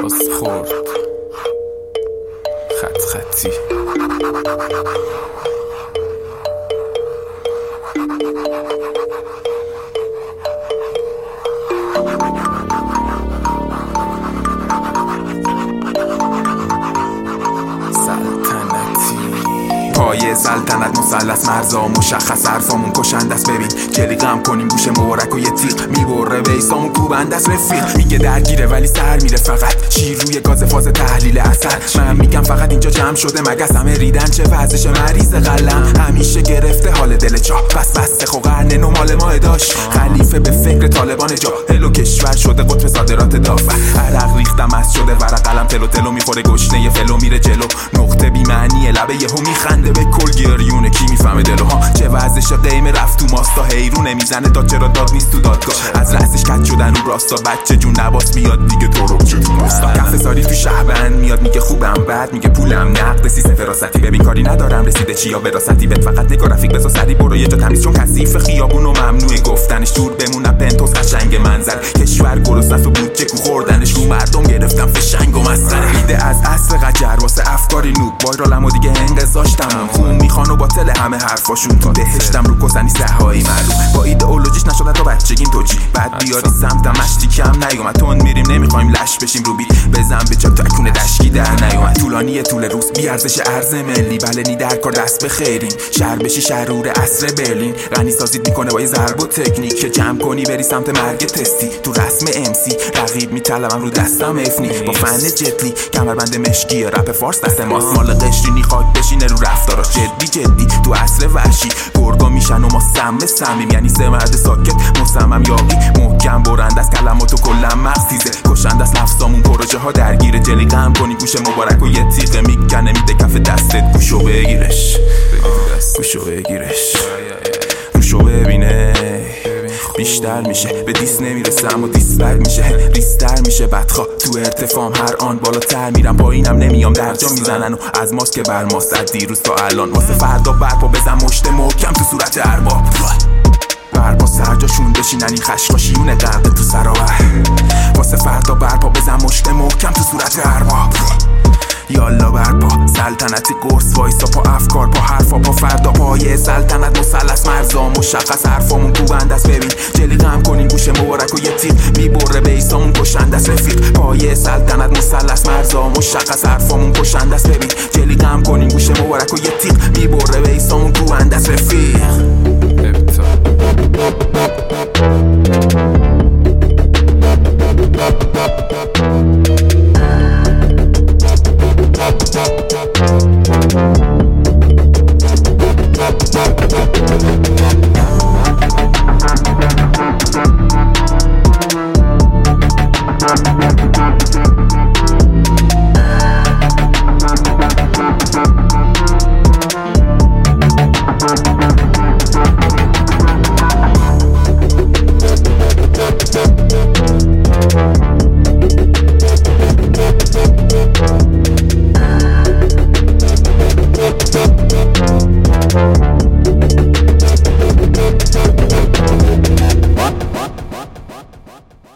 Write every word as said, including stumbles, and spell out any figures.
باز خورد خط خطی پایه سلطنت مثلث مرزا مشخص حرفامون کشنده است. ببین جلی غم کنیم گوش مبارک و یه تیغ میبره بیسامون کوبنده است. رفیق میگه درگیره ولی سر میره فقط شیر روی گاز فاز تحلیل اثر. من میگم فقط اینجا جمع شده مگس همه ریدن چه وضعش مریض قلم همیشه گرفته حال دل چاه پس بسته خو قرن نو مال ما داشت خلیفه به فکر طالبان جاهل و کشور شده قطر صادرات دافع عرق ریختم از شده ورق قلم تلو تلو میخوره گشنه فلو میره جلو نقطه بی معنی لبه یهو میخنده به کل گریونه کی میفهمه دلو ها چه وضعش قیمه رفت تو ماستا حیرونه میزنه داد چرا داد نیست تو دادگاه از رأسش کج شدن اون راستا بچه جون نباس میاد دیگه تو رو چه تو راستا کف ساری تو شهبند میاد میگه خوبم بعد میگه پولم نقد سیستم فراستی ببین کاری ندارم رسیده چیا براستی بد فقط نگاه رفیق بسا سری برو یه جا تمیز چون کثیف خیابون و ممنوع گفتنش دور بمونه پنتوس قشنگ منظر کشور گرسنه و بودجه کو خوردنش رو مردم گرفتم فشنگ و مسخره ایده از عصر قجر واسه افکاری نوب وایرالم و دیگه انقضاشتم خون میخوان و باطل همه حرفاشون تا دهشتم رو کسنی صحایی معلوم با ایدئولوژیش نشده تا بچگیم توجی بعد بیاری سمتم مشتی کم نیومد تون میریم نمیخوایم لش بشیم رو بی بزن به جا تکونه دشکی در نیومد طولانی طول روز بی ارزش ارز ملی بله نی در کار دست به خیرین شهر بشی شهرور عصر برلین غنی سازیت میکنه با یه ضرب و تکنیک که جمع کنی بری سمت مرگ تستی تو رسم ام سی رقیب میطلبم رو دستم افنی با فن جتلی کمربند مشکی رپ فارس دست ماست مال قشرینی خاک بشینه رو رفتاراش جدی جدی تو عصر وحشی گرگا میشن و ما سم سمیم یعنی سه مرد ساکت مصمم یاقی محکم برند از کلماتو کلم مغزیزه کشند از لفظامون پروژه ها درگیره جلی غم کنی گوش مبارک و یه تیغه میکنه میده کف دستت گوشو بگیرش گوشو بگیرش گوشو ببینه بیشتر میشه به دیس نمیرسم و دیسلایک میشه ریستر میشه بدخواه تو ارتفاعم هر آن بالاتر میرم پایینم نمیام درجا میزنن و از ماست که بر ماست از دیروز تا الان واسه فردا برپا بزن مشت محکم تو صورت ارباب برپا سرجاشون بشینن این خشخاشیون غرق تو سراور واسه فردا برپا بزن مشت محکم تو صورت ارباب یالا برپا سلطنتی قرص وایسا پا افکار پا حرفا پا فردا پایه سلطنت مثلث مرزا مشخص حرفامون کوبنده است. ببین جلی غم کنین گوش مبارک و یه تیغ میبره بیسامون کشنده است. رفیق پایه سلطنت مثلث مرزا مشخص حرفامون کشنده است. ببین جلی غم کنین گوش مبارک و یه تیغ میبره بیسامون کوبنده است. رفیق